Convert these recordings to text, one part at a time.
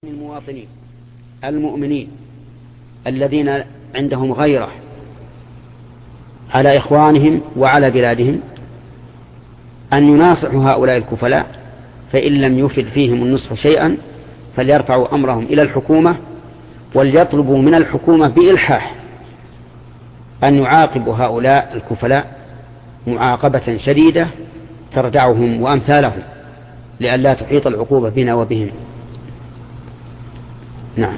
المواطنين المؤمنين الذين عندهم غيرة على إخوانهم وعلى بلادهم أن يناصحوا هؤلاء الكفلاء، فإن لم يفد فيهم النصح شيئا فليرفعوا أمرهم إلى الحكومة، وليطلبوا من الحكومة بإلحاح أن يعاقبوا هؤلاء الكفلاء معاقبة شديدة تردعهم وأمثالهم، لئلا تحيط العقوبة بنا وبهم. نعم.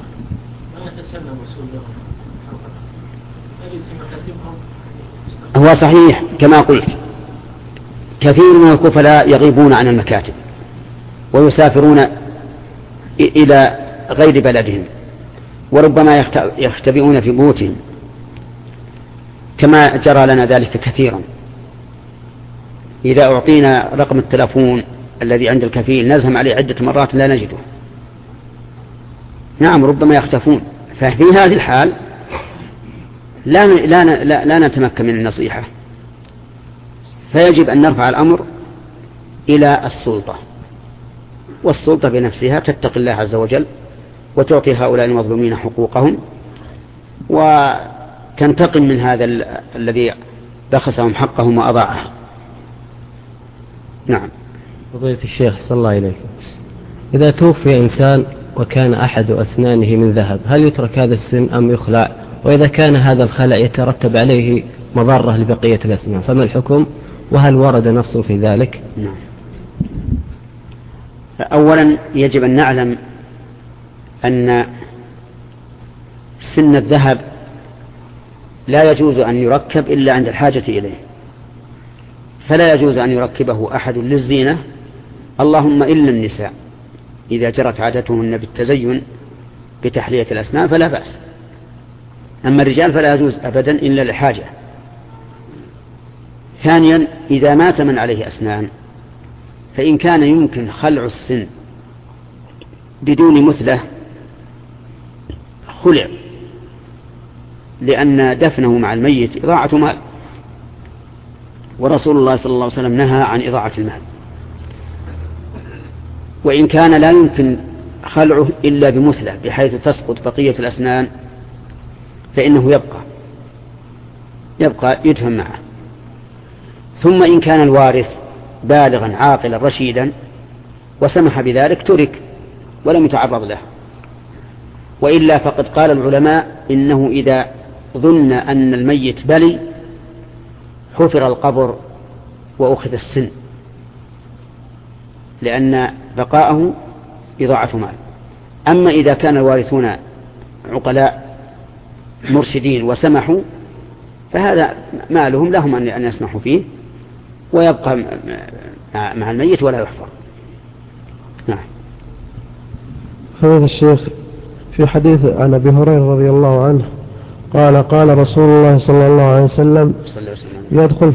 هو صحيح كما قلت، كثير من الكفلاء يغيبون عن المكاتب ويسافرون إلى غير بلدهم، وربما يختبئون في بيوتهم، كما جرى لنا ذلك كثيرا. إذا أعطينا رقم التلفون الذي عند الكفيل نزهم عليه عدة مرات لا نجده. نعم، ربما يختفون. ففي هذه الحال لا نتمكن من النصيحة، فيجب أن نرفع الأمر إلى السلطة، والسلطة بنفسها تتقي الله عز وجل وتعطي هؤلاء المظلومين حقوقهم وتنتقم من هذا الذي بخسهم حقهم وأضاعه. نعم. فضيلة الشيخ صلى الله عليه، إذا توفي إنسان وكان أحد أسنانه من ذهب، هل يترك هذا السن أم يخلع؟ وإذا كان هذا الخلع يترتب عليه مضرة لبقية الأسنان فما الحكم؟ وهل ورد نص في ذلك؟ نعم. أولا يجب أن نعلم أن سن الذهب لا يجوز أن يركب إلا عند الحاجة إليه، فلا يجوز أن يركبه أحد للزينة، اللهم إلا النساء إذا جرت عادتهن بالتزين بتحلية الأسنان فلا بأس، أما الرجال فلا يجوز أبدا إلا لحاجة. ثانيا، إذا مات من عليه أسنان فإن كان يمكن خلع السن بدون مثلة خلع، لأن دفنه مع الميت إضاعة مال، ورسول الله صلى الله عليه وسلم نهى عن إضاعة المال. وإن كان لا يمكن خلعه إلا بمثلة بحيث تسقط بقية الأسنان فإنه يبقى يدفن معه. ثم إن كان الوارث بالغا عاقلا رشيدا وسمح بذلك ترك ولم يتعرض له، وإلا فقد قال العلماء إنه إذا ظن أن الميت بلي حفر القبر وأخذ السن، لأن بقاءه إضاعة مال. أما إذا كان الوارثون عقلاء مرشدين وسمحوا فهذا مالهم لهم أن يسمحوا فيه ويبقى مع الميت ولا يحفر. نعم. فضيلة الشيخ، في حديث عن أبي هريرة رضي الله عنه قال رسول الله صلى الله عليه وسلم يدخل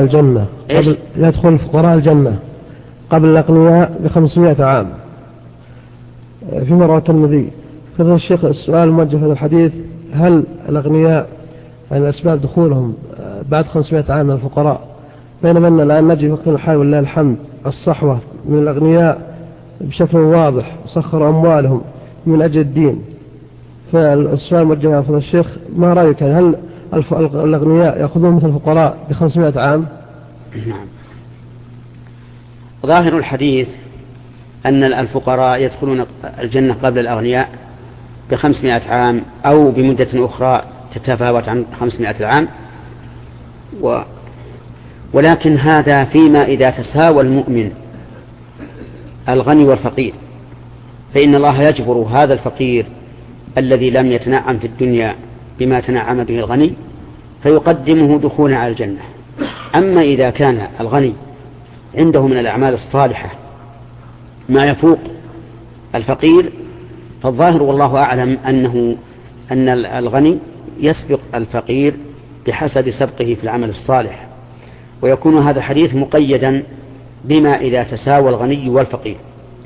فقراء الجنة قبل الأغنياء ب500 عام، في رواه الترمذي. فضيلة الشيخ، السؤال موجه في هذا الحديث: هل الأغنياء عن أسباب دخولهم بعد 500 عام من الفقراء، بينما أن الآن نجد وقت الحال والله الحمد الصحوة من الأغنياء بشكل واضح وسخروا أموالهم من أجل الدين؟ فالسؤال موجه فضيلة الشيخ: ما رأيك، هل الأغنياء يأخذون مثل الفقراء ب500 عام؟ نعم. ظاهر الحديث أن الفقراء يدخلون الجنة قبل الأغنياء ب500 عام أو بمدة أخرى تتفاوت عن 500 عام، ولكن هذا فيما إذا تساوى المؤمن الغني والفقير، فإن الله يجبر هذا الفقير الذي لم يتنعم في الدنيا بما تنعم به الغني فيقدمه دخولا على الجنة. أما إذا كان الغني عنده من الأعمال الصالحة ما يفوق الفقير فالظاهر والله أعلم أن الغني يسبق الفقير بحسب سبقه في العمل الصالح، ويكون هذا الحديث مقيدا بما إذا تساوى الغني والفقير.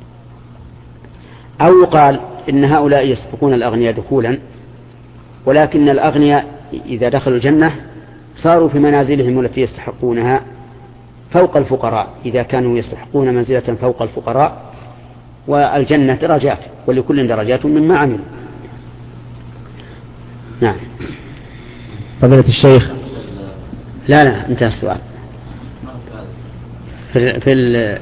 أو يقال إن هؤلاء يسبقون الأغنياء دخولا، ولكن الأغنياء إذا دخلوا الجنة صاروا في منازلهم التي يستحقونها فوق الفقراء، إذا كانوا يستحقون منزلة فوق الفقراء والجنة درجات ولكل درجات مما عمل. نعم. فضيلة الشيخ. لا انتهى السؤال. في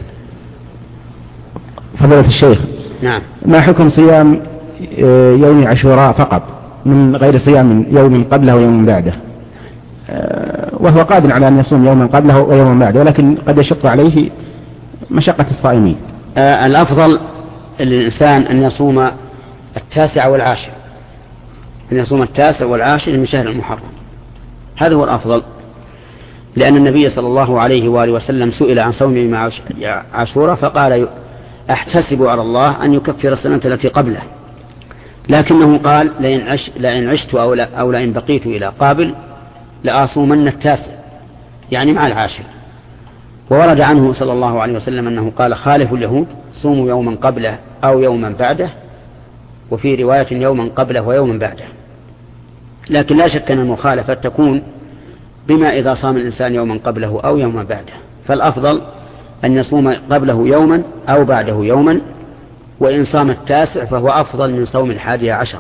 فضيلة الشيخ. نعم. ما حكم صيام يوم عاشوراء فقط من غير صيام يوم قبله ويوم بعده، وهو قادر على أن يصوم يوما قبله ويوما بعده، ولكن قد يشق عليه مشقة الصائمين؟ الأفضل للإنسان أن يصوم 9 والعاشر، أن يصوم 9 والعاشر من شهر المحرم، هذا هو الأفضل، لأن النبي صلى الله عليه وآله وسلم سئل عن صوم يوم عاشوراء فقال أحتسب على الله أن يكفر السنة التي قبله، لكنه قال لئن عشت أو لئن بقيت إلى قابل لأصومن 9، يعني مع العاشر. وورد عنه صلى الله عليه وسلم أنه قال خالفوا اليهود صوموا يوما قبله أو يوما بعده، وفي رواية يوما قبله ويوما بعده. لكن لا شك أن المخالفة تكون بما إذا صام الإنسان يوما قبله أو يوما بعده، فالأفضل أن يصوم قبله يوما أو بعده يوما، وإن صام 9 فهو أفضل من صوم 11.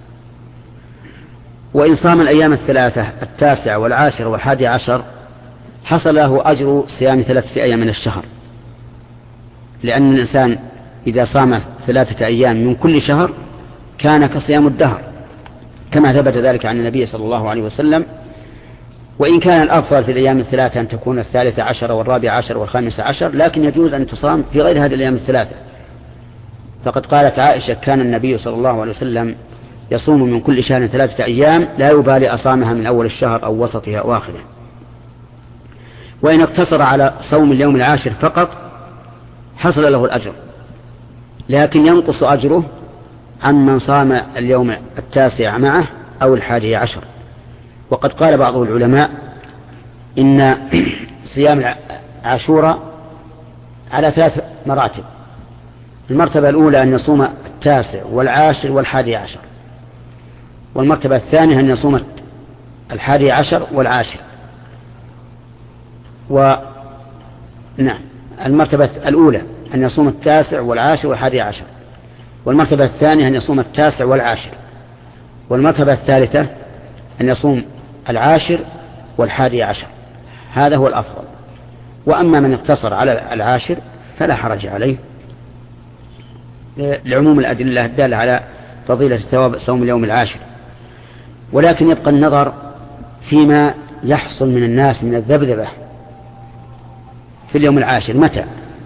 وإن صام الأيام 3 9 والعاشر وال11 حصل له أجر صيام 3 أيام من الشهر، لأن الإنسان إذا صام 3 أيام من كل شهر كان كصيام الدهر، كما ثبت ذلك عن النبي صلى الله عليه وسلم. وإن كان الأفضل في الأيام 3 أن تكون 13 والرابع عشر، لكن يجوز أن تصام في غير هذه الأيام 3. فقد قالت عائشة كان النبي صلى الله عليه وسلم يصوم من كل شهر 3 أيام لا يبالي أصامها من أول الشهر أو وسطها أو آخره. وإن اقتصر على صوم اليوم العاشر فقط حصل له الأجر، لكن ينقص أجره عن من صام اليوم 9 معه أو 11. وقد قال بعض العلماء إن صيام عاشوراء على 3 مراتب. المرتبة الأولى أن يصوم 9 والعاشر وال11، والمرتبة الثانية أن يصوم 11 والعاشر. نعم، المرتبة الأولى أن يصوم 9 والعاشر وال11، والمرتبة الثانية أن يصوم 9 والعاشر، والمرتبة الثالثة أن يصوم 10 وال11. هذا هو الأفضل. وأما من اقتصر على 10 فلا حرج عليه لعموم الأدلة الدالة على فضيلة ثواب صوم اليوم العاشر. ولكن يبقى النظر فيما يحصل من الناس من الذبذبة في اليوم العاشر متى؟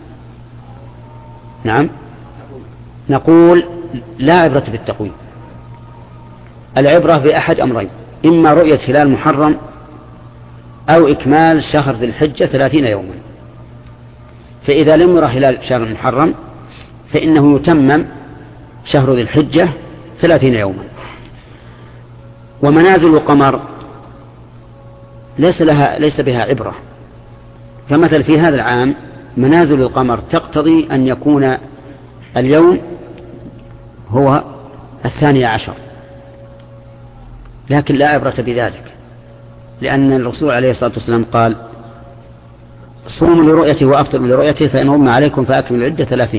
نعم، نقول لا عبرة بالتقويم، العبرة بأحد أمرين: إما رؤية هلال محرم أو إكمال شهر ذي الحجة 30 يوما. فإذا لم يرى هلال شهر المحرم فإنه يتمم شهر ذي الحجة 30 يوما. ومنازل القمر ليس بها عبرة. فمثل في هذا العام منازل القمر تقتضي أن يكون اليوم هو 12، لكن لا عبرة بذلك، لأن الرسول عليه الصلاة والسلام قال: صوموا لرؤيته وأفطروا لرؤيته فإن غم عليكم فأكملوا العدة 30.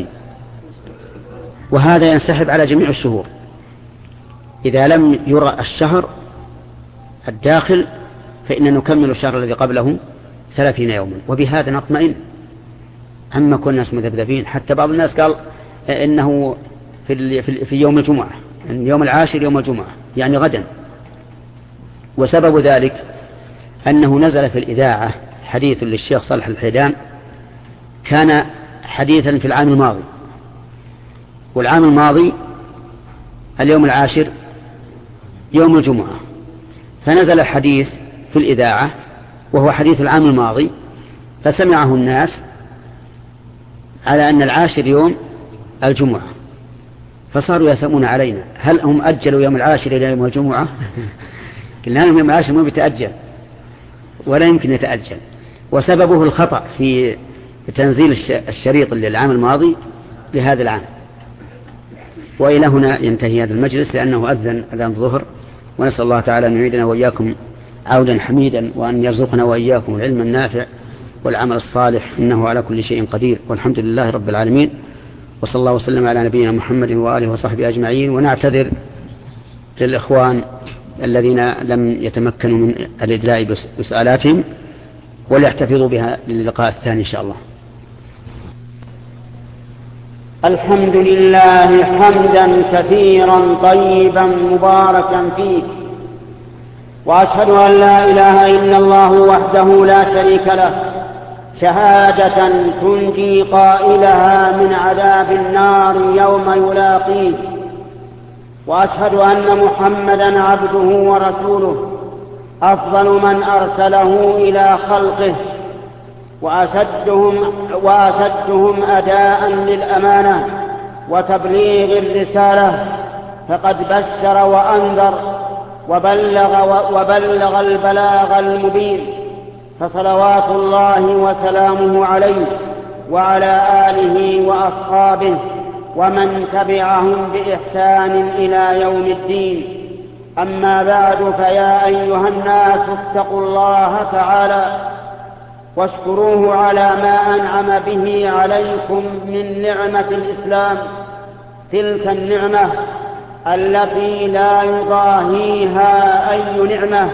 وهذا ينسحب على جميع الشهور. إذا لم يرى الشهر الداخل فإن نكمل الشهر الذي قبله 30 يوما، وبهذا نطمئن. أما كل الناس مذبذبين، حتى بعض الناس قال إنه في يوم الجمعة، إن يوم العاشر يوم الجمعة يعني غدا. وسبب ذلك أنه نزل في الإذاعة حديث للشيخ صالح الحيدان كان حديثا في العام الماضي، والعام الماضي اليوم العاشر يوم الجمعة، فنزل الحديث في الإذاعة وهو حديث العام الماضي، فسمعه الناس على أن العاشر يوم الجمعة، فصاروا يسمون علينا: هل هم أجلوا يوم العاشر إلى يوم الجمعة؟ قلنا لهم يوم العاشر ما بيتأجل ولا يمكن يتأجل. وسببه الخطأ في تنزيل الشريط للعام الماضي لهذا العام. وإلى هنا ينتهي هذا المجلس لأنه أذن الظهر، ونسأل الله تعالى أن يعيدنا وإياكم عودا حميدا، وأن يرزقنا وإياكم العلم النافع والعمل الصالح، إنه على كل شيء قدير، والحمد لله رب العالمين. وصلى الله وسلم على نبينا محمد وآله وصحبه أجمعين. ونعتذر للإخوان الذين لم يتمكنوا من الإدلاء بسؤالاتهم، وليحتفظوا بها للقاء الثاني إن شاء الله. الحمد لله حمدا كثيرا طيبا مباركا فيه، وأشهد أن لا إله إلا الله وحده لا شريك له شهادة تنجي قائلها من عذاب النار يوم يلاقيه، وأشهد أن محمدا عبده ورسوله أفضل من أرسله إلى خلقه، وأشدهم أداء للأمانة وتبليغ الرسالة، فقد بشر وأنذر وبلغ البلاغ المبين، فصلوات الله وسلامه عليه وعلى آله وأصحابه ومن تبعهم بإحسان إلى يوم الدين. أما بعد، فيا أيها الناس اتقوا الله تعالى واشكروه على ما أنعم به عليكم من نعمة الإسلام، تلك النعمة التي لا يضاهيها أي نعمة.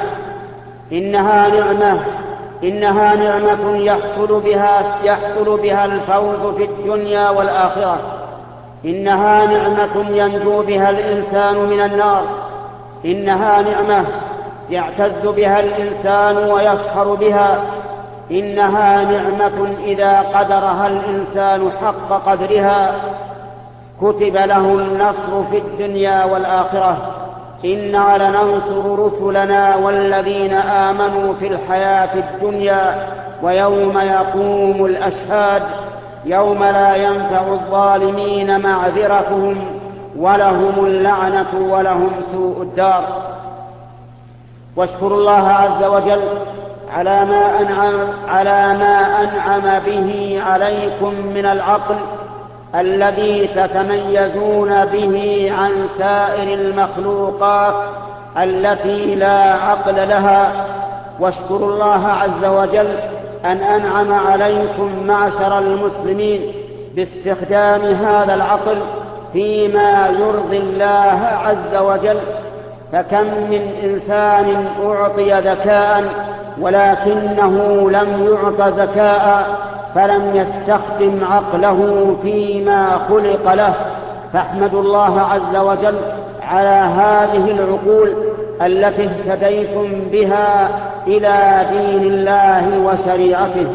إنها نعمة يحصل بها الفوز في الدنيا والآخرة. إنها نعمة ينجو بها الإنسان من النار. إنها نعمة يعتز بها الإنسان ويفخر بها. إنها نعمة إذا قدرها الإنسان حق قدرها كتب له النصر في الدنيا والآخرة. إنا لننصر رسلنا والذين آمنوا في الحياة الدنيا ويوم يقوم الأشهاد، يوم لا ينفع الظالمين معذرتهم ولهم اللعنة ولهم سوء الدار. واشكروا الله عز وجل على ما أنعم به عليكم من العقل الذي تتميزون به عن سائر المخلوقات التي لا عقل لها. واشكروا الله عز وجل أن أنعم عليكم معشر المسلمين باستخدام هذا العقل فيما يرضي الله عز وجل. فكم من إنسان أعطي ذكاء ولكنه لم يعط ذكاء فلم يستخدم عقله فيما خلق له. فاحمدوا الله عز وجل على هذه العقول التي اهتديتم بها إلى دين الله وشريعته.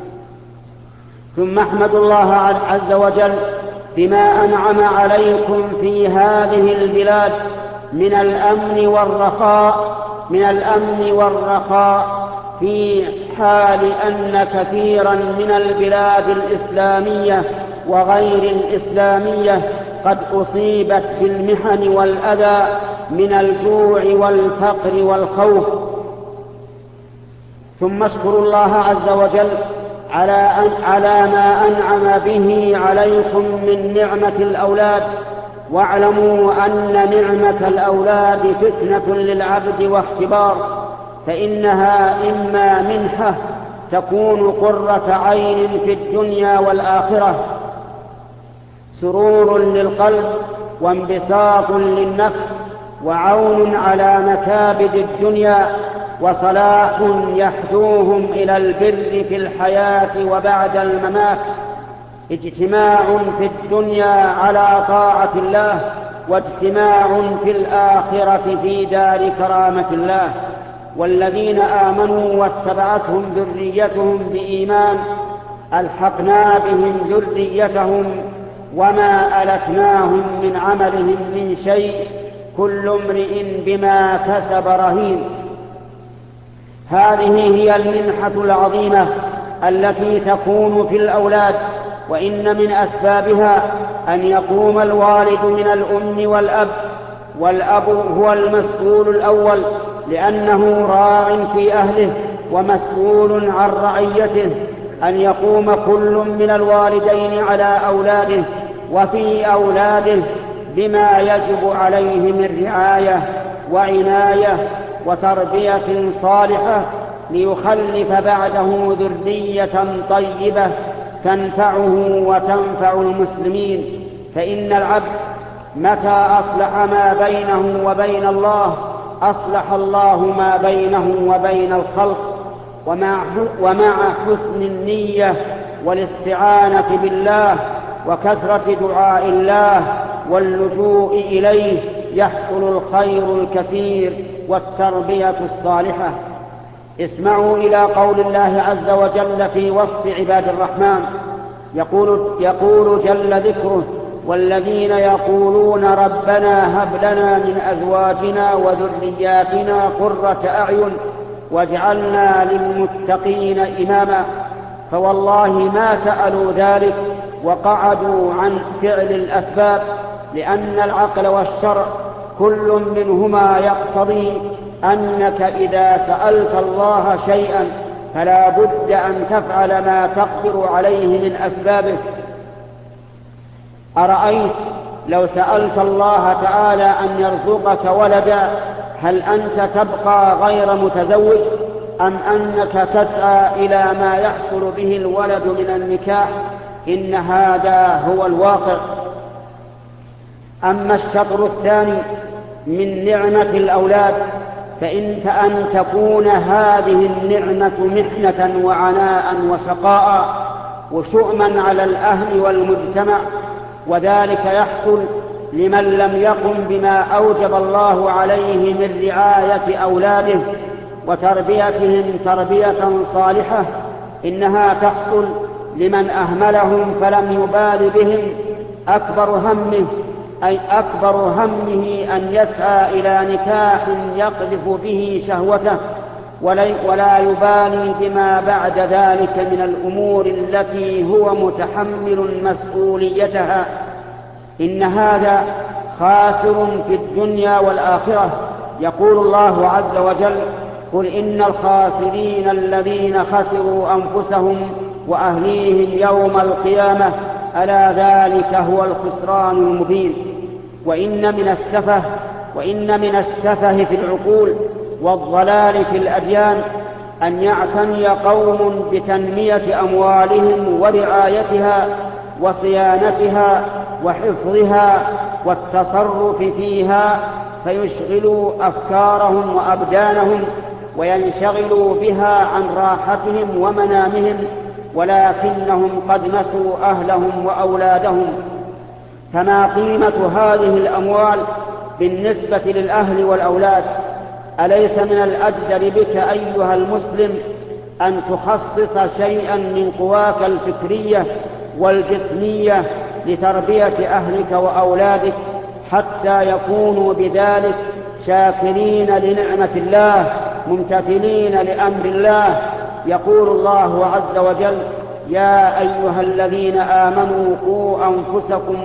ثم احمدوا الله عز وجل بما أنعم عليكم في هذه البلاد من الأمن والرخاء في حال أن كثيرا من البلاد الإسلامية وغير الإسلامية قد أصيبت بالمحن والأذى من الجوع والفقر والخوف. ثم اشكروا الله عز وجل على ما أنعم به عليكم من نعمة الأولاد. واعلموا أن نعمة الأولاد فتنة للعبد واختبار، فإنها إما منحة تكون قرة عين في الدنيا والآخرة، سرور للقلب وانبساط للنفس وعون على مكابد الدنيا، وصلاح يحدوهم إلى البر في الحياة وبعد الممات، اجتماع في الدنيا على طاعة الله واجتماع في الآخرة في دار كرامة الله. والذين آمنوا واتبعتهم ذريتهم بإيمان ألحقنا بهم ذريتهم وما ألتناهم من عملهم من شيء كل امرئ بما كسب رهين. هذه هي المنحة العظيمة التي تكون في الأولاد، وإن من أسبابها أن يقوم الوالد من الأم والأب هو المسؤول الأول لأنه راع في أهله ومسؤول عن رعيته، أن يقوم كل من الوالدين على أولاده وفي أولاده بما يجب عليه من رعاية وعناية وتربية صالحة ليخلف بعده ذرية طيبة تنفعه وتنفع المسلمين. فإن العبد متى أصلح ما بينه وبين الله أصلح الله ما بينه وبين الخلق. ومع حسن النية والاستعانة بالله وكثرة دعاء الله واللجوء إليه يحصل الخير الكثير والتربية الصالحة. اسمعوا إلى قول الله عز وجل في وصف عباد الرحمن، يقول جل ذكره: والذين يقولون ربنا هب لنا من أزواجنا وذرياتنا قرة أعين واجعلنا للمتقين إماما. فوالله ما سألوا ذلك وقعدوا عن فعل الأسباب، لأن العقل والشرع كل منهما يقتضي أنك إذا سألت الله شيئا فلا بد أن تفعل ما تقدر عليه من أسبابه. أرأيت لو سألت الله تعالى أن يرزقك ولدا، هل أنت تبقى غير متزوج أم أنك تسعى إلى ما يحصل به الولد من النكاح؟ إن هذا هو الواقع. أما الشطر الثاني من نعمة الأولاد فأن تكون هذه النعمة محنة وعناء وشقاء وشؤما على الأهل والمجتمع، وذلك يحصل لمن لم يقم بما أوجب الله عليه من رعاية أولاده وتربيتهم تربية صالحة. إنها تحصل لمن أهملهم فلم يبال بهم، أكبر همه أن يسعى إلى نكاح يقذف به شهوته ولا يبالي بما بعد ذلك من الأمور التي هو متحمل مسؤوليتها. إن هذا خاسر في الدنيا والآخرة. يقول الله عز وجل: قل إن الخاسرين الذين خسروا أنفسهم وأهليهم يوم القيامة ألا ذلك هو الخسران المبين. وإن من السفه في العقول والضلال في الأديان أن يعتني قوم بتنمية أموالهم ورعايتها وصيانتها وحفظها والتصرف فيها، فيشغلوا أفكارهم وأبدانهم وينشغلوا بها عن راحتهم ومنامهم، ولكنهم قد نسوا أهلهم وأولادهم. فما قيمة هذه الأموال بالنسبة للأهل والأولاد؟ أليس من الأجدر بك أيها المسلم أن تخصص شيئا من قواك الفكرية والجسمية لتربية أهلك وأولادك حتى يكونوا بذلك شاكرين لنعمة الله ممتثلين لأمر الله؟ يقول الله عز وجل: يا أيها الذين آمنوا قوا أنفسكم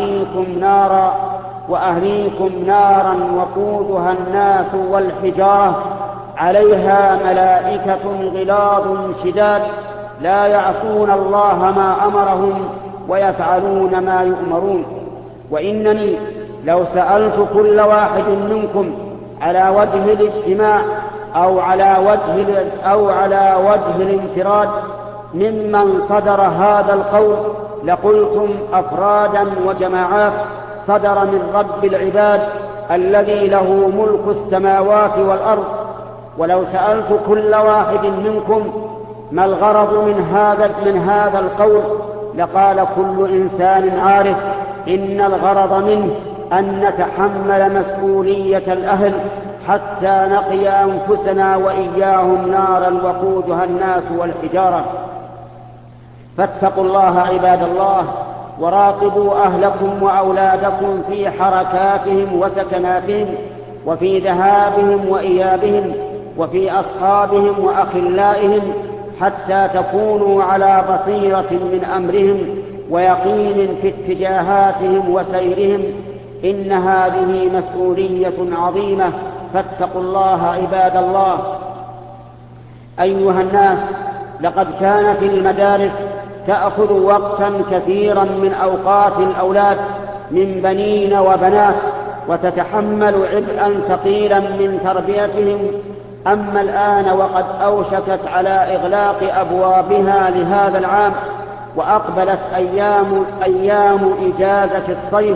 وأهليكم نارا وقودها الناس والحجارة عليها ملائكة غلاظ شداد لا يعصون الله ما أمرهم ويفعلون ما يؤمرون. وإنني لو سألت كل واحد منكم على وجه الاجتماع أو على وجه الانفراد ممن صدر هذا القول لقلتم أفرادا وجماعات صدر من رب العباد الذي له ملك السماوات والأرض. ولو سألت كل واحد منكم ما الغرض من هذا القول لقال كل إنسان عارف إن الغرض منه أن نتحمل مسؤولية الأهل حتى نقي أنفسنا وإياهم نارا وقودها الناس والحجارة. فاتقوا الله عباد الله، وراقبوا أهلكم وأولادكم في حركاتهم وسكناتهم، وفي ذهابهم وإيابهم، وفي أصحابهم وأخلائهم، حتى تكونوا على بصيرة من أمرهم ويقين في اتجاهاتهم وسيرهم. إن هذه مسؤولية عظيمة، فاتقوا الله عباد الله. أيها الناس، لقد كانت المدارس تأخذ وقتا كثيرا من أوقات الأولاد من بنين وبنات، وتتحمل عبئا ثقيلا من تربيتهم. أما الآن وقد أوشكت على إغلاق أبوابها لهذا العام، وأقبلت أيام إجازة الصيف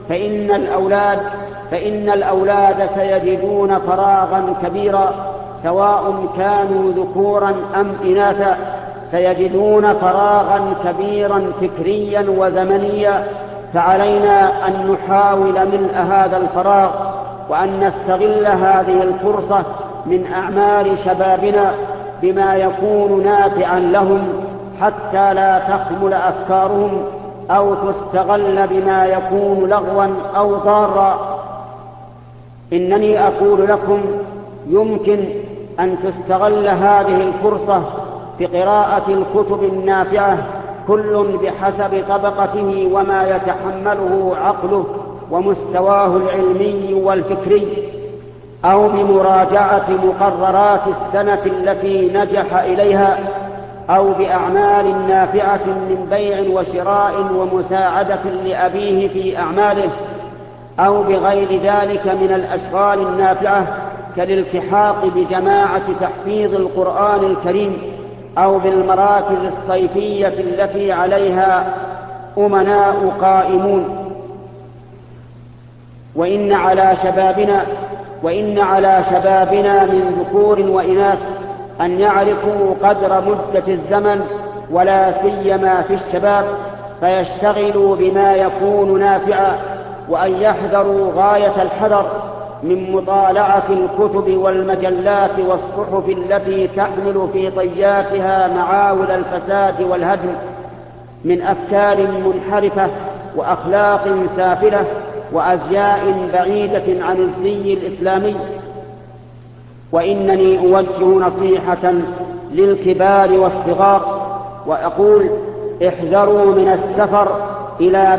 فإن الأولاد سيجدون فراغا كبيرا سواء كانوا ذكورا أم إناثا، سيجدون فراغا كبيرا فكريا وزمنيا، فعلينا أن نحاول ملء هذا الفراغ وأن نستغل هذه الفرصة من أعمال شبابنا بما يكون نافعا لهم حتى لا تخمل أفكارهم أو تستغل بما يكون لغوا أو ضارا. إنني أقول لكم يمكن أن تستغل هذه الفرصة بقراءة الكتب النافعة كل بحسب طبقته وما يتحمله عقله ومستواه العلمي والفكري، أو بمراجعة مقررات السنة التي نجح إليها، أو بأعمال نافعة من بيع وشراء ومساعدة لأبيه في أعماله، أو بغير ذلك من الأشغال النافعة كالالتحاق بجماعة تحفيظ القرآن الكريم، أو بالمراكز الصيفية التي عليها أمناء قائمون. وإن على شبابنا من ذكور وإناث أن يعرفوا قدر مدة الزمن ولا سيما في الشباب، فيشتغلوا بما يكون نافعا، وأن يحذروا غاية الحذر من مطالعة الكتب والمجلات والصحف التي تحمل في طياتها معاول الفساد والهدم من أفكار منحرفة وأخلاق سافلة وأزياء بعيدة عن الزي الإسلامي. وإنني أوجه نصيحة للكبار والصغار وأقول: احذروا من السفر إلى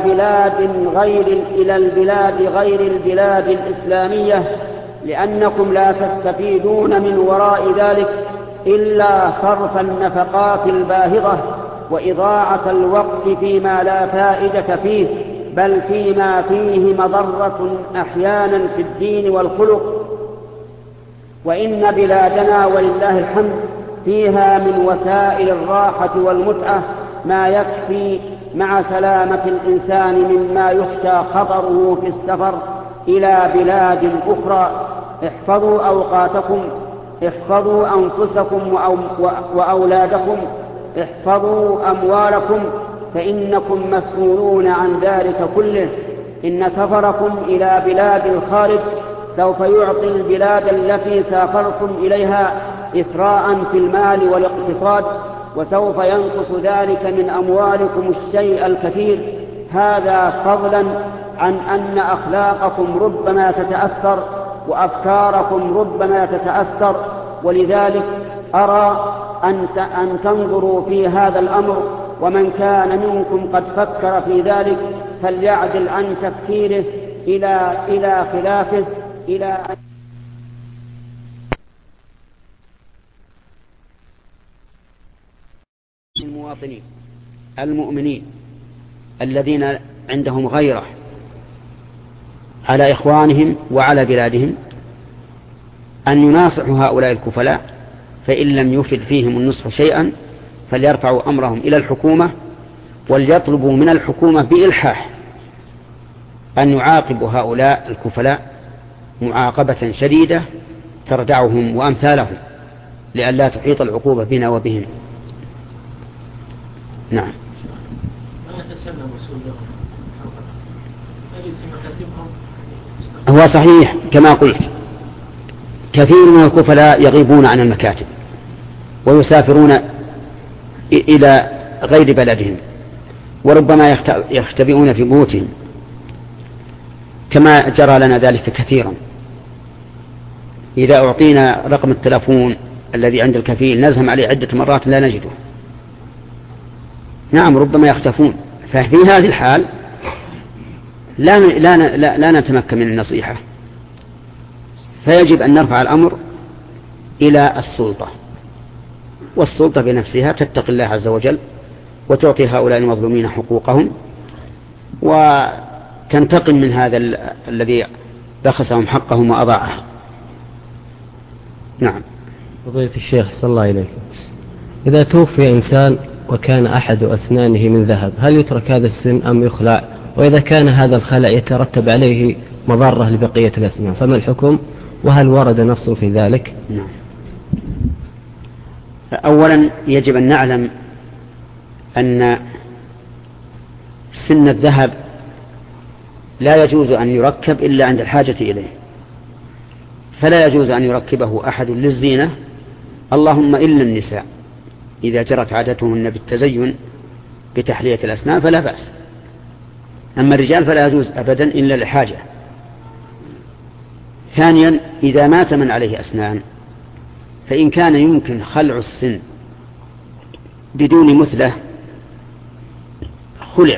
البلاد غير البلاد الإسلامية، لأنكم لا تستفيدون من وراء ذلك إلا صرف النفقات الباهظة وإضاعة الوقت فيما لا فائدة فيه، بل فيما فيه مضرة أحيانا في الدين والخلق. وإن بلادنا ولله الحمد فيها من وسائل الراحة والمتعة ما يكفي مع سلامة الإنسان مما يخشى خطره في السفر إلى بلاد أخرى. احفظوا أوقاتكم، احفظوا أنفسكم وأولادكم، احفظوا أموالكم، فإنكم مسؤولون عن ذلك كله. إن سفركم إلى بلاد الخارج سوف يعطي البلاد التي سافرتم إليها إثراء في المال والاقتصاد، وسوف ينقص ذلك من أموالكم الشيء الكثير، هذا فضلا عن أن أخلاقكم ربما تتأثر وأفكاركم ربما تتأثر. ولذلك أرى أن تنظروا في هذا الأمر، ومن كان منكم قد فكر في ذلك فليعدل عن تفكيره إلى خلافه إلى المواطنين المؤمنين الذين عندهم غيرة على إخوانهم وعلى بلادهم أن يناصحوا هؤلاء الكفلاء، فإن لم يفد فيهم النصح شيئا فليرفعوا أمرهم إلى الحكومة، وليطلبوا من الحكومة بإلحاح أن يعاقبوا هؤلاء الكفلاء معاقبة شديدة تردعهم وأمثالهم، لئلا تحيط العقوبة بنا وبهم. نعم. هو صحيح كما قلت، كثير من الكفلاء يغيبون عن المكاتب ويسافرون إلى غير بلدهم، وربما يختبئون في بيوتهم، كما جرى لنا ذلك كثيرا. إذا أعطينا رقم التلفون الذي عند الكفيل نزهم عليه عدة مرات لا نجده. نعم، ربما يختفون. ففي هذه الحال لا نتمكن من النصيحة، فيجب أن نرفع الأمر إلى السلطة، والسلطة بنفسها تتقي الله عز وجل وتعطي هؤلاء المظلومين حقوقهم وتنتقم من هذا الذي بخسهم حقهم وأضاعه. نعم. فضيلة الشيخ صلى الله عليه، إذا توفي إنسان وكان أحد أسنانه من ذهب، هل يترك هذا السن أم يخلع؟ وإذا كان هذا الخلع يترتب عليه مضرة لبقية الأسنان فما الحكم؟ وهل ورد نص في ذلك؟ نعم. أولا يجب أن نعلم أن سن الذهب لا يجوز أن يركب إلا عند الحاجة إليه، فلا يجوز أن يركبه أحد للزينة، اللهم إلا النساء إذا جرت عادتهن بالتزين بتحلية الأسنان فلا بأس، أما الرجال فلا يجوز أبدا إلا لحاجة. ثانيا إذا مات من عليه أسنان فإن كان يمكن خلع السن بدون مثلة خلع،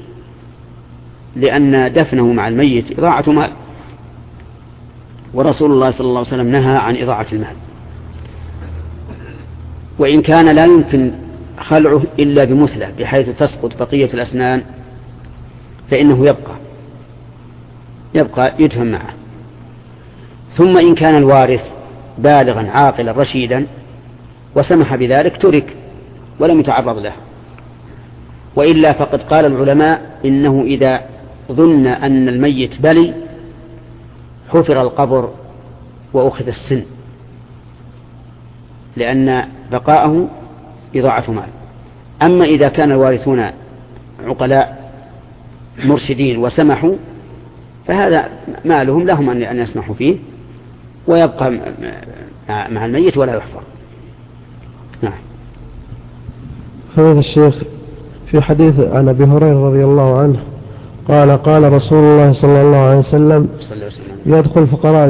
لأن دفنه مع الميت إضاعة مال، ورسول الله صلى الله عليه وسلم نهى عن إضاعة المال. وإن كان لا يمكن خلعه إلا بمثلة بحيث تسقط بقية الأسنان فإنه يبقى يدفن معه. ثم إن كان الوارث بالغا عاقلا رشيدا وسمح بذلك ترك ولم يتعرض له، وإلا فقد قال العلماء إنه إذا ظن أن الميت بلي حفر القبر وأخذ السن، لأن بقاءه إضاعة مال. أما إذا كان الوارثون عقلاء مرشدين وسمحوا فهذا مالهم لهم أن يسمحوا فيه ويبقى مع الميت ولا يحفر. نعم. فضيلة الشيخ، في حديث عن أبي هريرة رضي الله عنه قال رسول الله صلى الله عليه وسلم يدخل فقراء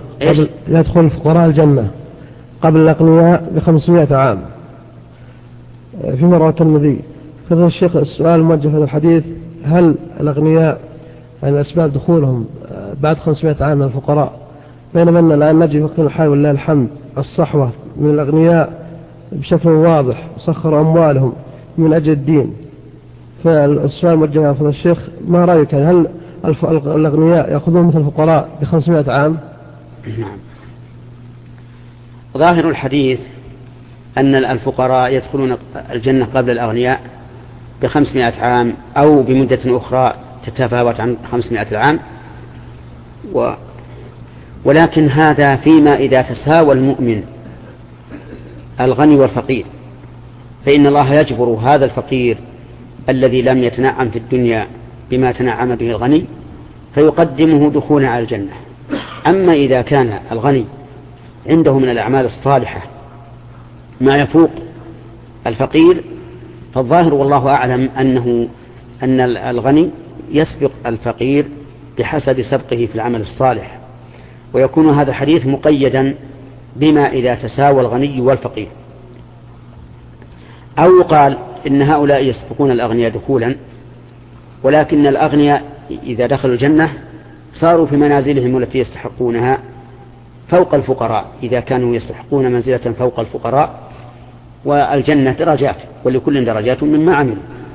الجنة قبل الأغنياء ب500 عام، فيما رواه الترمذي. فضيلة الشيخ، السؤال موجه في هذا الحديث: هل الأغنياء يعني أسباب دخولهم بعد 500 عام من الفقراء، بينما أن الآن نجد في الحال ولله الحمد الصحوة من الأغنياء بشكل واضح وسخروا أموالهم من أجل الدين؟ فالسؤال موجه في الشيخ: ما رأيك، هل الأغنياء يأخذون مثل الفقراء ب500 عام؟ نعم. ظاهر الحديث أن الفقراء يدخلون الجنة قبل الأغنياء ب500 عام أو بمدة أخرى تتفاوت عن 500 عام، ولكن هذا فيما إذا تساوى المؤمن الغني والفقير، فإن الله يجبر هذا الفقير الذي لم يتنعم في الدنيا بما تنعم به الغني فيقدمه دخولا على الجنة. أما إذا كان الغني عنده من الأعمال الصالحة ما يفوق الفقير فالظاهر والله أعلم أن الغني يسبق الفقير بحسب سبقه في العمل الصالح، ويكون هذا الحديث مقيدا بما إذا تساوى الغني والفقير. أو يقال إن هؤلاء يسبقون الأغنياء دخولا، ولكن الأغنياء إذا دخلوا الجنة صاروا في منازلهم التي يستحقونها فوق الفقراء إذا كانوا يستحقون منزلة فوق الفقراء، والجنة درجات ولكل درجات مما عملوا.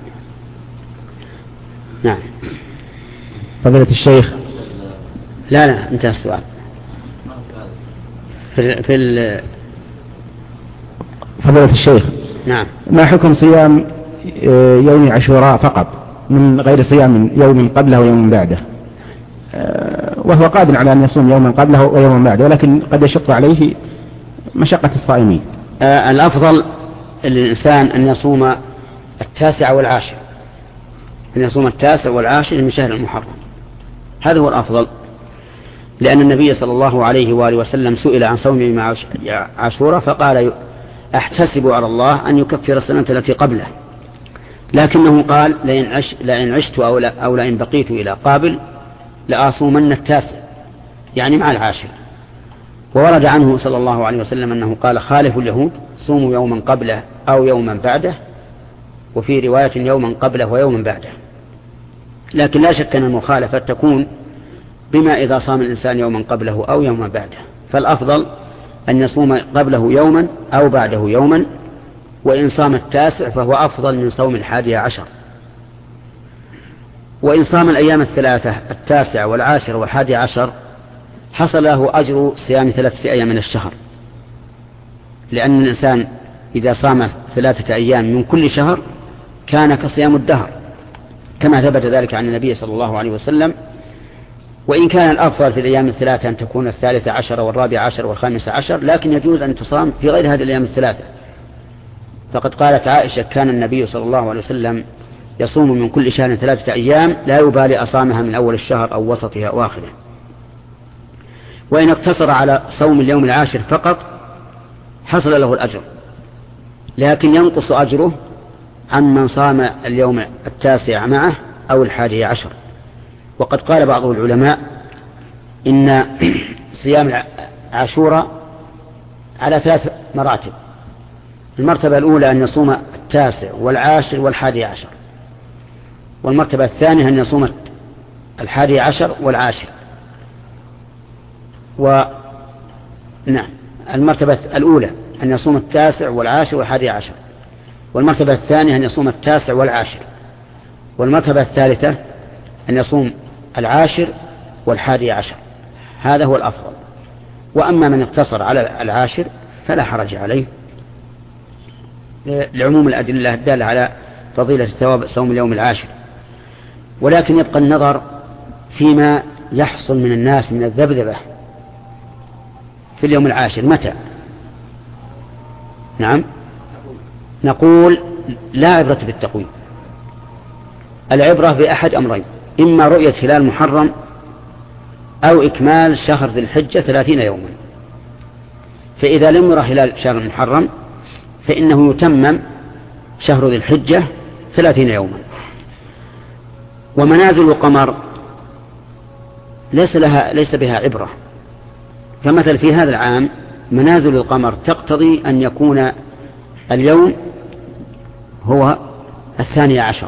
نعم. فضيلة الشيخ، لا انتهى السؤال. فضيلة الشيخ، نعم. ما حكم صيام يوم عاشوراء فقط من غير صيام يوم قبله ويوم بعده، وهو قادر على أن يصوم يوما قبله ويوما بعده، ولكن قد يشق عليه مشقة الصائمين؟ الأفضل للإنسان أن يصوم 9 و10، أن يصوم 9 و10 من شهر المحرم، هذا هو الأفضل، لأن النبي صلى الله عليه وآله وسلم سئل عن صوم يوم عاشوراء فقال: أحتسب على الله أن يكفر السنة التي قبله، لكنه قال: لئن عشت أو لئن بقيت إلى قابل لأصومن 9، يعني مع 10. وورد عنه صلى الله عليه وسلم أنه قال: خالفوا اليهود، صوموا يوما قبله أو يوما بعده، وفي رواية يوما قبله ويوما بعده. لكن لا شك أن المخالفة تكون بما إذا صام الإنسان يوما قبله أو يوما بعده، فالأفضل أن يصوم قبله يوما أو بعده يوما، وإن صام 9 فهو أفضل من صوم 11. وإن صام الأيام 3 9 و10 و11 حصل له أجر صيام 3 أيام من الشهر، لأن الإنسان إذا صام 3 أيام من كل شهر كان كصيام الدهر، كما ثبت ذلك عن النبي صلى الله عليه وسلم. وإن كان الأفضل في الأيام الثلاثة أن تكون 13 و14 و15، لكن يجوز أن تصام في غير هذه الأيام الثلاثة. فقد قالت عائشة: كان النبي صلى الله عليه وسلم يصوم من كل شهر 3 أيام لا يبالي أصامها من أول الشهر أو وسطها أو آخره. وإن اقتصر على صوم اليوم العاشر فقط حصل له الأجر، لكن ينقص أجره عن من صام اليوم 9 معه أو 11. وقد قال بعض العلماء إن صيام عاشوراء على 3 مراتب. المرتبة الأولى أن يصوم 9 و10 و11، والمرتبة الثانية أن يصوم 11 و10. نعم، المرتبة الأولى أن يصوم 9 و10 و11، والمرتبة الثانية أن يصوم 9 و10، والمرتبة الثالثة أن يصوم 10 و11. هذا هو الأفضل. وأما من اقتصر على 10 فلا حرج عليه لعموم الأدلة الدالة على فضيلة ثواب صوم اليوم العاشر. ولكن يبقى النظر فيما يحصل من الناس من الذبذبة في اليوم العاشر. متى؟ نعم، نقول لا عبرة بالتقويم، العبرة بأحد أمرين: إما رؤية هلال محرم أو إكمال شهر ذي الحجة 30 يوما. فإذا لم يرى هلال شهر محرم فإنه يتمم شهر ذي الحجة 30 يوما. ومنازل القمر ليس بها عبرة. فمثل في هذا العام منازل القمر تقتضي أن يكون اليوم هو 12،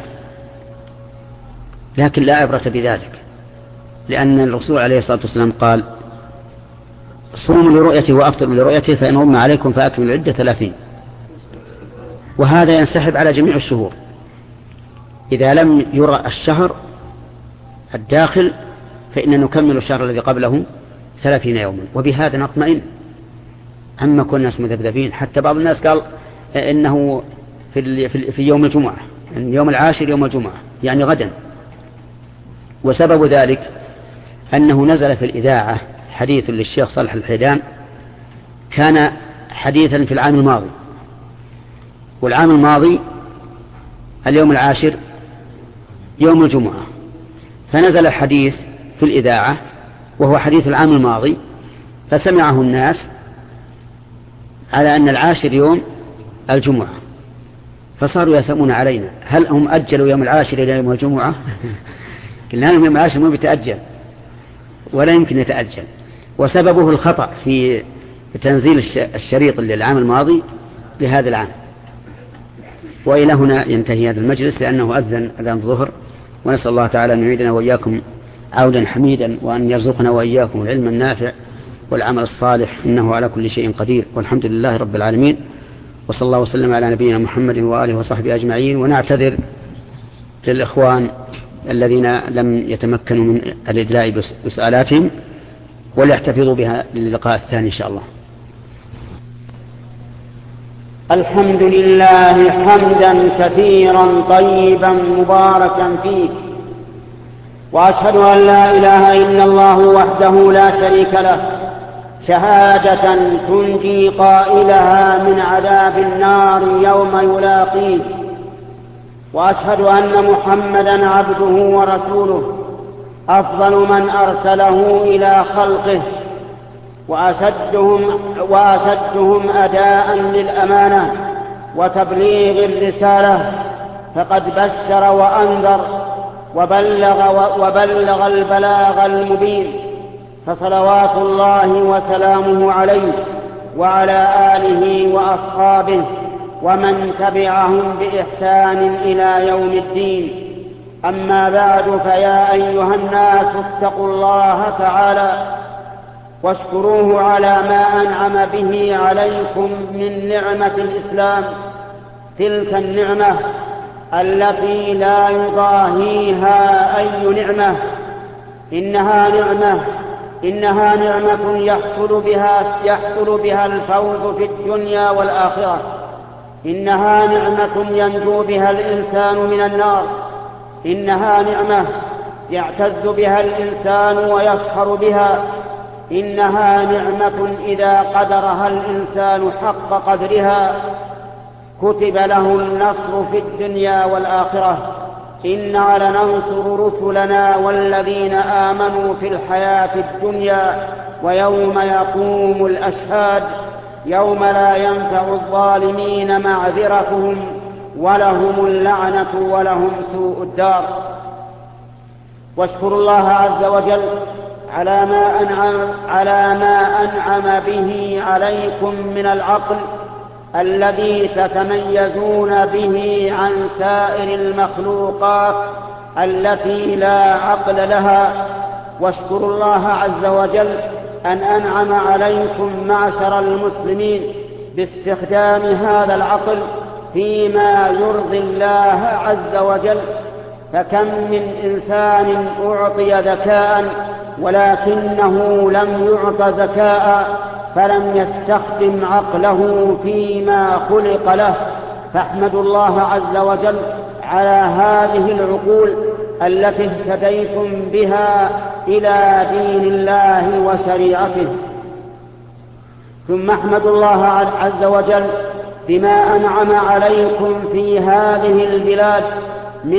لكن لا عبرة بذلك، لأن الرسول عليه الصلاة والسلام قال: صوموا لرؤيته وأفطروا لرؤيته، فإن غم عليكم فأكملوا العدة 30. وهذا ينسحب على جميع الشهور. إذا لم يرى الشهر الداخل فإن نكمل الشهر الذي قبله 30 يوما، وبهذا نطمئن عما كنا الناس مذبذبين. حتى بعض الناس قال إنه في يوم الجمعة، يوم العاشر يوم الجمعة، يعني غدا. وسبب ذلك أنه نزل في الإذاعة حديث للشيخ صالح الحيدان كان حديثا في العام الماضي، والعام الماضي اليوم العاشر يوم الجمعة، فنزل الحديث في الإذاعة وهو حديث العام الماضي، فسمعه الناس على أن العاشر يوم الجمعة، فصاروا يسمون علينا: هل هم أجلوا يوم العاشر إلى يوم الجمعة؟ قلنا لهم يوم العاشر مو بيتأجل ولا يمكن يتأجل. وسببه الخطأ في تنزيل الشريط للعام الماضي لهذا العام. وإلى هنا ينتهي هذا المجلس لأنه أذن الظهر، ونسأل الله تعالى أن يعيدنا وإياكم عودا حميدا، وأن يرزقنا وإياكم العلم النافع والعمل الصالح، إنه على كل شيء قدير، والحمد لله رب العالمين. وصلى الله وسلم على نبينا محمد وآله وصحبه أجمعين. ونعتذر للإخوان الذين لم يتمكنوا من الإدلاء بسؤالاتهم، وليحتفظوا بها للقاء الثاني إن شاء الله. الحمد لله حمدا كثيرا طيبا مباركا فيه، وأشهد أن لا إله إلا الله وحده لا شريك له شهادة تنجي قائلها من عذاب النار يوم يلاقيه، وأشهد أن محمدا عبده ورسوله أفضل من أرسله إلى خلقه، وأشدهم أداء للأمانة وتبليغ الرسالة، فقد بشر وأنذر وبلغ البلاغ المبين، فصلوات الله وسلامه عليه وعلى آله وأصحابه ومن تبعهم بإحسان إلى يوم الدين. أما بعد، فيا أيها الناس اتقوا الله تعالى واشكروه على ما أنعم به عليكم من نعمة الإسلام، تلك النعمة التي لا يضاهيها أي نعمة، إنها نعمة يحصل بها الفوز في الدنيا والآخرة، إنها نعمة ينجو بها الإنسان من النار، إنها نعمة يعتز بها الإنسان ويفخر بها، إنها نعمة إذا قدرها الإنسان حق قدرها كتب له النصر في الدنيا والآخرة. إنا لننصر رسلنا والذين آمنوا في الحياة الدنيا ويوم يقوم الأشهاد يوم لا ينفع الظالمين معذرتهم ولهم اللعنة ولهم سوء الدار. واشكروا الله عز وجل على ما أنعم به عليكم من العقل الذي تتميزون به عن سائر المخلوقات التي لا عقل لها. واشكروا الله عز وجل أن أنعم عليكم معشر المسلمين باستخدام هذا العقل فيما يرضي الله عز وجل. فكم من إنسان أعطي ذكاء ولكنه لم يعط ذكاء فلم يستخدم عقله فيما خلق له. فاحمدوا الله عز وجل على هذه العقول التي اهتديتم بها إلى دين الله وشريعته. ثم احمدوا الله عز وجل بما أنعم عليكم في هذه البلاد من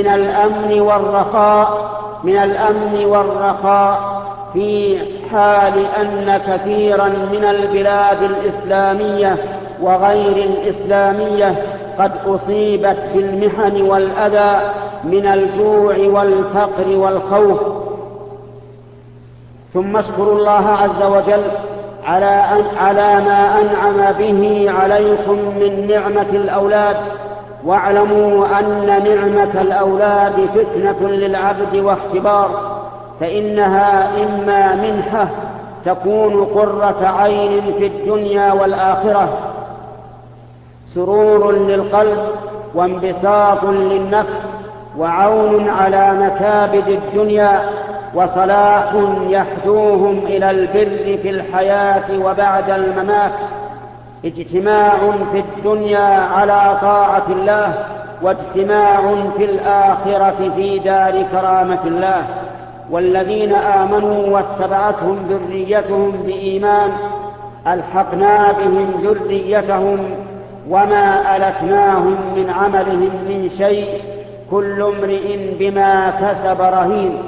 الأمن والرخاء في حال أن كثيرا من البلاد الإسلامية وغير الإسلامية قد أصيبت بالمحن والأذى من الجوع والفقر والخوف. ثم اشكروا الله عز وجل على ما أنعم به عليكم من نعمة الأولاد. واعلموا أن نعمة الأولاد فتنة للعبد واختبار، فإنها إما منحة تكون قرة عين في الدنيا والآخرة، سرور للقلب وانبساط للنفس وعون على مكابد الدنيا وصلاح يحدوهم إلى البر في الحياة وبعد الممات، اجتماع في الدنيا على طاعة الله واجتماع في الآخرة في دار كرامة الله. والذين آمنوا واتبعتهم ذريتهم بإيمان ألحقنا بهم ذريتهم وما ألتناهم من عملهم من شيء كل امرئ بما كسب رهين.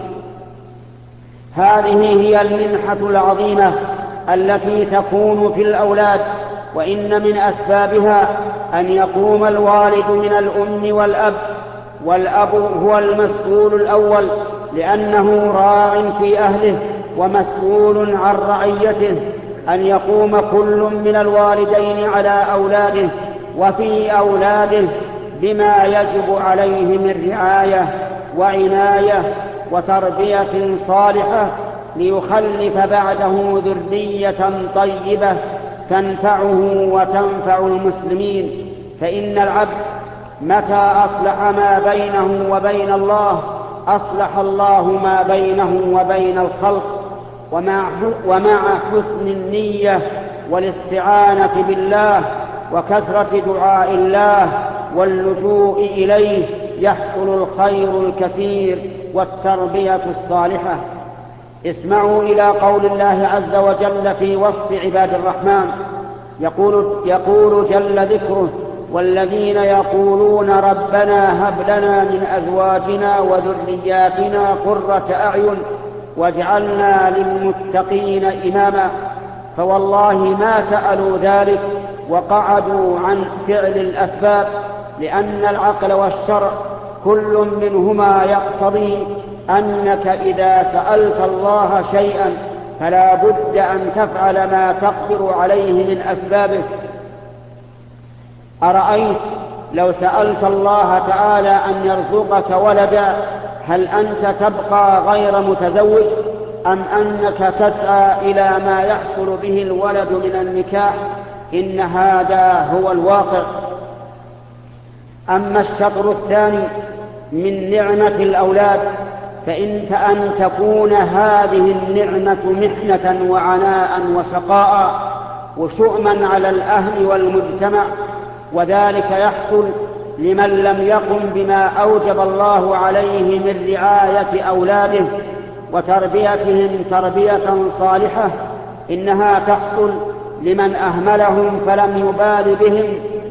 هذه هي المنحة العظيمة التي تكون في الأولاد، وإن من أسبابها أن يقوم الوالد من الأم والأب هو المسؤول الأول لأنه راع في أهله ومسؤول عن رعيته، أن يقوم كل من الوالدين على أولاده وفي أولاده بما يجب عليه من رعاية وعناية وتربية صالحة ليخلف بعده ذرية طيبة تنفعه وتنفع المسلمين. فإن العبد متى أصلح ما بينه وبين الله أصلح الله ما بينه وبين الخلق. ومع حسن النية والاستعانة بالله وكثرة دعاء الله واللجوء إليه يحصل الخير الكثير والتربية الصالحة. اسمعوا إلى قول الله عز وجل في وصف عباد الرحمن، يقول جل ذكره: والذين يقولون ربنا هب لنا من أزواجنا وذرياتنا قرة أعين واجعلنا للمتقين إماما. فوالله ما سألوا ذلك وقعدوا عن فعل الأسباب، لأن العقل والشرع كل منهما يقتضي أنك إذا سألت الله شيئا فلا بد أن تفعل ما تقدر عليه من أسبابه. أرأيت لو سألت الله تعالى أن يرزقك ولدا هل أنت تبقى غير متزوج أم أنك تسعى إلى ما يحصل به الولد من النكاح؟ إن هذا هو الواقع. أما الشطر الثاني من نعمة الأولاد فأن تكون هذه النعمة محنة وعناء وشقاء وشؤما على الأهل والمجتمع، وذلك يحصل لمن لم يقم بما أوجب الله عليه من رعاية أولاده وتربيتهم تربية صالحة. إنها تحصل لمن أهملهم فلم يبال بهم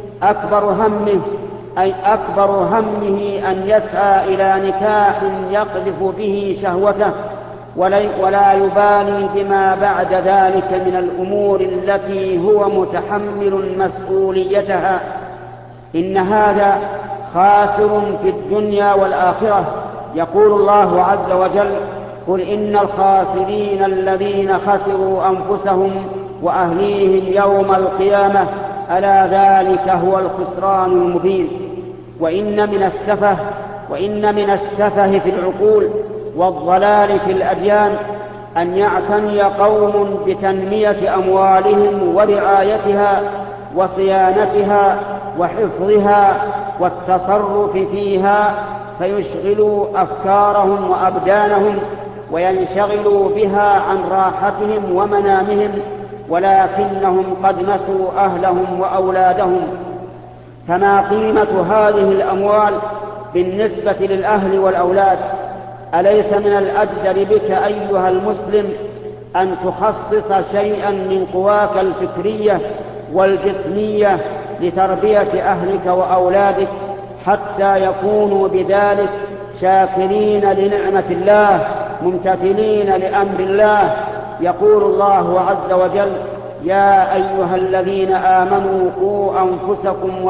أكبر همه أن يسعى إلى نكاح يقذف به شهوته ولا يبالي بما بعد ذلك من الأمور التي هو متحمل مسؤوليتها. إن هذا خاسر في الدنيا والآخرة. يقول الله عز وجل: قل إن الخاسرين الذين خسروا أنفسهم وأهليهم يوم القيامة ألا ذلك هو الخسران المبين. وإن من السفه في العقول والضلال في الأديان أن يعتني قوم بتنمية أموالهم ورعايتها وصيانتها وحفظها والتصرف فيها، فيشغلوا أفكارهم وأبدانهم وينشغلوا بها عن راحتهم ومنامهم، ولكنهم قد نسوا أهلهم وأولادهم. فما قيمة هذه الأموال بالنسبة للأهل والأولاد؟ أليس من الأجدر بك أيها المسلم أن تخصص شيئا من قواك الفكرية والجسمية لتربية أهلك وأولادك حتى يكونوا بذلك شاكرين لنعمة الله ممتثلين لأمر الله؟ يقول الله عز وجل: يا أيها الذين آمنوا قوا أنفسكم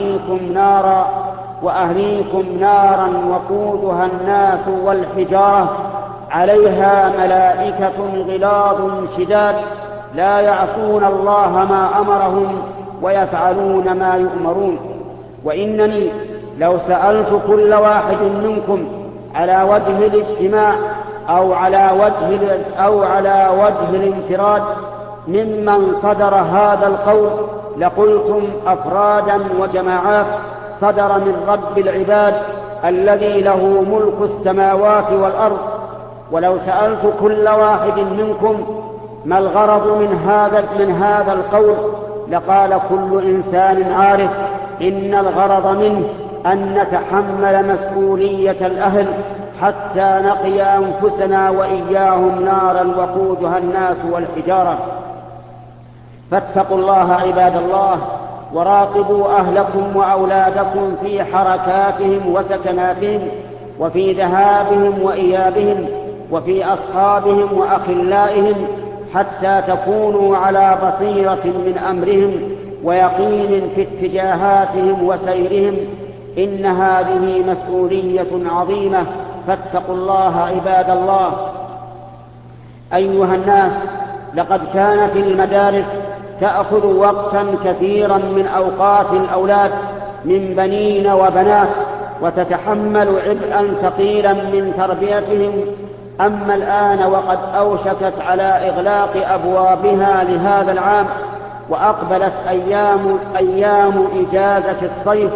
وأهليكم نارا وقودها الناس والحجارة عليها ملائكة غلاظ شداد لا يعصون الله ما أمرهم ويفعلون ما يؤمرون. وإنني لو سألت كل واحد منكم على وجه الاجتماع أو على وجه الانفراد ممن صدر هذا القول لقلتم أفرادا وجماعات صدر من رب العباد الذي له ملك السماوات والأرض. ولو سألت كل واحد منكم ما الغرض من هذا القول لقال كل إنسان عارف إن الغرض منه أن نتحمل مسؤولية الأهل حتى نقي أنفسنا وإياهم نارا وقودها الناس والحجارة. فاتقوا الله عباد الله، وراقبوا أهلكم وأولادكم في حركاتهم وسكناتهم، وفي ذهابهم وإيابهم، وفي أصحابهم وأخلائهم، حتى تكونوا على بصيرة من أمرهم ويقين في اتجاهاتهم وسيرهم. إن هذه مسؤولية عظيمة، فاتقوا الله عباد الله. أيها الناس، لقد كانت المدارس تأخذ وقتا كثيرا من أوقات الأولاد من بنين وبنات، وتتحمل عبئا ثقيلا من تربيتهم. أما الآن وقد أوشكت على إغلاق أبوابها لهذا العام وأقبلت أيام إجازة الصيف،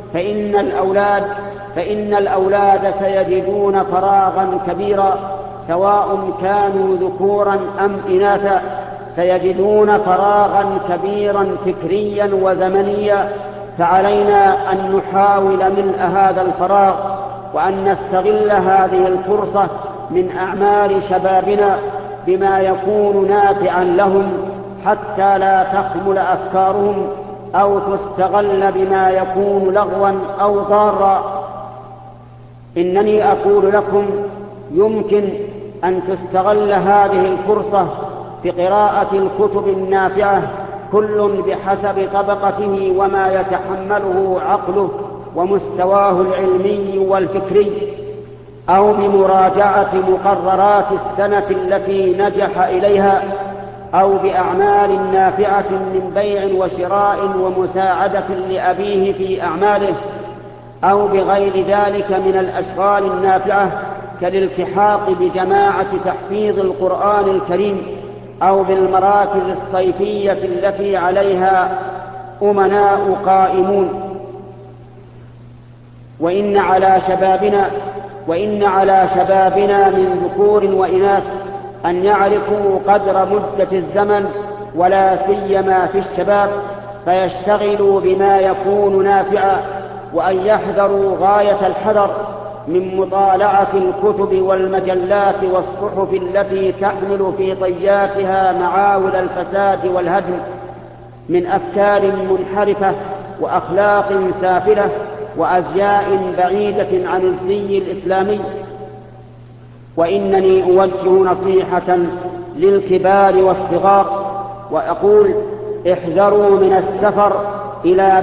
فإن الأولاد سيجدون فراغا كبيرا سواء كانوا ذكورا أم إناثا، سيجدون فراغا كبيرا فكريا وزمنيا. فعلينا أن نحاول ملء هذا الفراغ وأن نستغل هذه الفرصة من أعمار شبابنا بما يكون نافعا لهم حتى لا تخمل أفكارهم أو تستغل بما يكون لغوا أو ضارا. إنني أقول لكم يمكن أن تستغل هذه الفرصة في قراءة الكتب النافعة، كل بحسب طبقته وما يتحمله عقله ومستواه العلمي والفكري، أو بمراجعة مقررات السنة التي نجح إليها، أو بأعمال نافعة من بيع وشراء ومساعدة لأبيه في أعماله، أو بغير ذلك من الأشغال النافعة كالالتحاق بجماعة تحفيظ القرآن الكريم، أو بالمراكز الصيفية التي عليها أمناء قائمون. وإن على شبابنا من ذكور وإناث أن يعرفوا قدر مدة الزمن، ولا سيما في الشباب فيشتغلوا بما يكون نافعا، وأن يحذروا غاية الحذر من مطالعة الكتب والمجلات والصحف التي تحمل في طياتها معاول الفساد والهدم من أفكار منحرفة وأخلاق سافلة وأزياء بعيدة عن الزي الإسلامي. وإنني أوجه نصيحة للكبار والصغار وأقول: احذروا من السفر إلى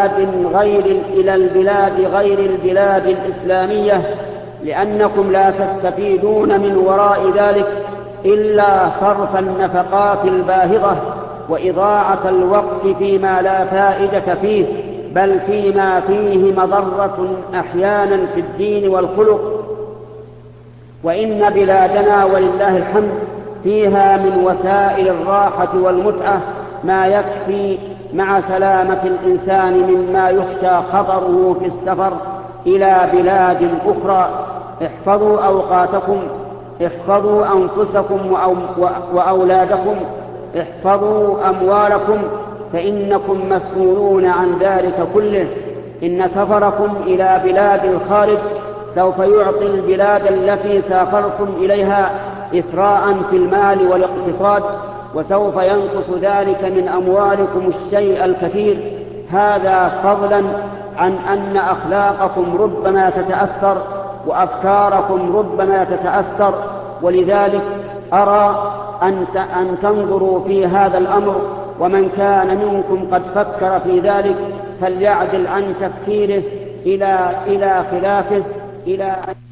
البلاد غير البلاد الإسلامية، لأنكم لا تستفيدون من وراء ذلك إلا صرف النفقات الباهظة وإضاعة الوقت فيما لا فائدة فيه، بل فيما فيه مضرة أحيانا في الدين والخلق. وإن بلادنا ولله الحمد فيها من وسائل الراحة والمتعة ما يكفي مع سلامة الإنسان مما يخشى خطره في السفر إلى بلاد أخرى. احفظوا أوقاتكم، احفظوا أنفسكم وأولادكم، احفظوا أموالكم، فإنكم مسؤولون عن ذلك كله. إن سفركم إلى بلاد الخارج سوف يعطي البلاد التي سافرتم إليها إسراء في المال والاقتصاد، وسوف ينقص ذلك من أموالكم الشيء الكثير، هذا فضلا عن أن أخلاقكم ربما تتأثر وأفكاركم ربما تتأثر. ولذلك أرى أن تنظروا في هذا الأمر، ومن كان منكم قد فكر في ذلك فليعدل عن تفكيره إلى خلافه إلى